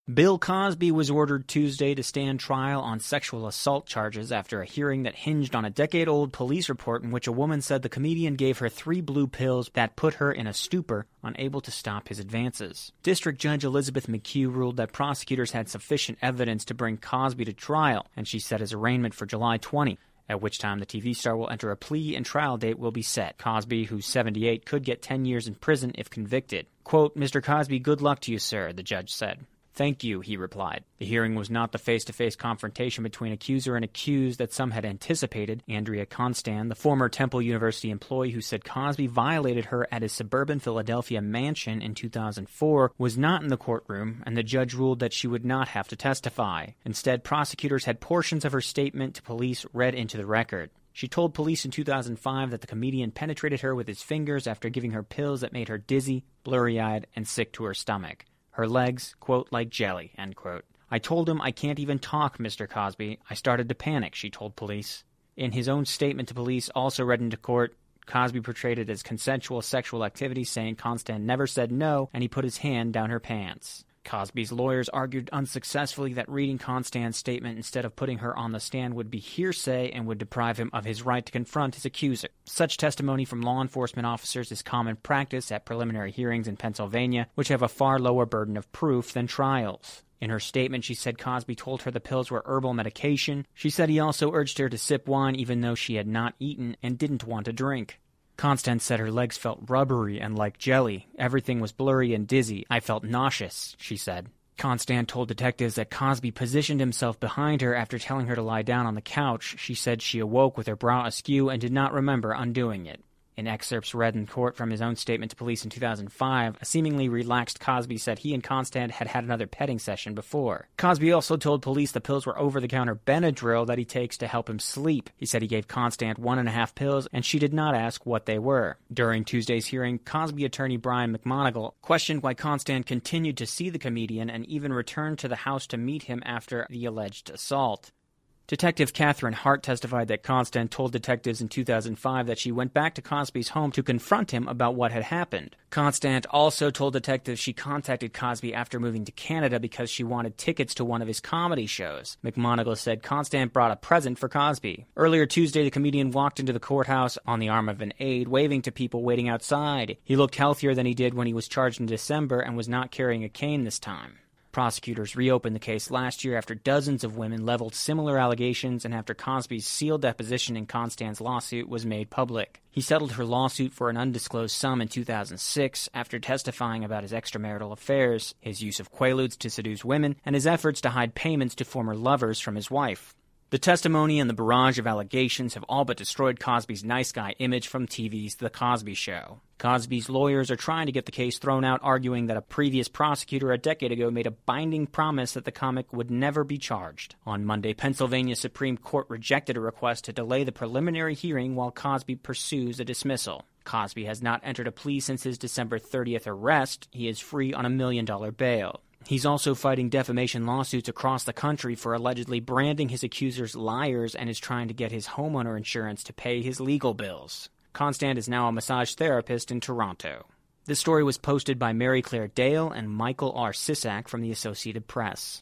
Bill Cosby was ordered Tuesday to stand trial on sexual assault charges after a hearing that hinged on a decade-old police report in which a woman said the comedian gave her 3 blue pills that put her in a stupor, unable to stop his advances. District Judge Elizabeth McHugh ruled that prosecutors had sufficient evidence to bring Cosby to trial, and she set his arraignment for July 20. At which time the TV star will enter a plea and trial date will be set. Cosby, who's 78, could get 10 years in prison if convicted. Quote, "Mr. Cosby, good luck to you, sir," the judge said. "Thank you," he replied. The hearing was not the face-to-face confrontation between accuser and accused that some had anticipated. Andrea Constand, the former Temple University employee who said Cosby violated her at his suburban Philadelphia mansion in 2004, was not in the courtroom, and the judge ruled that she would not have to testify. Instead, prosecutors had portions of her statement to police read into the record. She told police in 2005 that the comedian penetrated her with his fingers after giving her pills that made her dizzy, blurry-eyed, and sick to her stomach. Her legs, quote, "like jelly," end quote. "I told him I can't even talk, Mr. Cosby. I started to panic," she told police. In his own statement to police, also read into court, Cosby portrayed it as consensual sexual activity, saying Constand never said no, and he put his hand down her pants. Cosby's lawyers argued unsuccessfully that reading Constand's statement instead of putting her on the stand would be hearsay and would deprive him of his right to confront his accuser. Such testimony from law enforcement officers is common practice at preliminary hearings in Pennsylvania, which have a far lower burden of proof than trials. In her statement, she said Cosby told her the pills were herbal medication. She said he also urged her to sip wine even though she had not eaten and didn't want to drink. Constand said her legs felt rubbery and like jelly. Everything was blurry and dizzy. I felt nauseous, she said. Constand told detectives that Cosby positioned himself behind her after telling her to lie down on the couch. She said she awoke with her brow askew and did not remember undoing it. In excerpts read in court from his own statement to police in 2005, a seemingly relaxed Cosby said he and Constand had had another petting session before. Cosby also told police the pills were over-the-counter Benadryl that he takes to help him sleep. He said he gave Constand 1.5 pills, and she did not ask what they were. During Tuesday's hearing, Cosby attorney Brian McMonagle questioned why Constand continued to see the comedian and even returned to the house to meet him after the alleged assault. Detective Catherine Hart testified that Constand told detectives in 2005 that she went back to Cosby's home to confront him about what had happened. Constand also told detectives she contacted Cosby after moving to Canada because she wanted tickets to one of his comedy shows. McMonagle said Constand brought a present for Cosby. Earlier Tuesday, the comedian walked into the courthouse on the arm of an aide, waving to people waiting outside. He looked healthier than he did when he was charged in December and was not carrying a cane this time. Prosecutors reopened the case last year after dozens of women leveled similar allegations and after Cosby's sealed deposition in Constand's lawsuit was made public. He settled her lawsuit for an undisclosed sum in 2006 after testifying about his extramarital affairs, his use of quaaludes to seduce women, and his efforts to hide payments to former lovers from his wife. The testimony and the barrage of allegations have all but destroyed Cosby's nice guy image from TV's The Cosby Show. Cosby's lawyers are trying to get the case thrown out, arguing that a previous prosecutor a decade ago made a binding promise that the comic would never be charged. On Monday, Pennsylvania Supreme Court rejected a request to delay the preliminary hearing while Cosby pursues a dismissal. Cosby has not entered a plea since his December 30th arrest. He is free on $1 million bail. He's also fighting defamation lawsuits across the country for allegedly branding his accusers liars and is trying to get his homeowner insurance to pay his legal bills. Constand is now a massage therapist in Toronto. This story was posted by Mary Claire Dale and Michael R. Sisak from the Associated Press.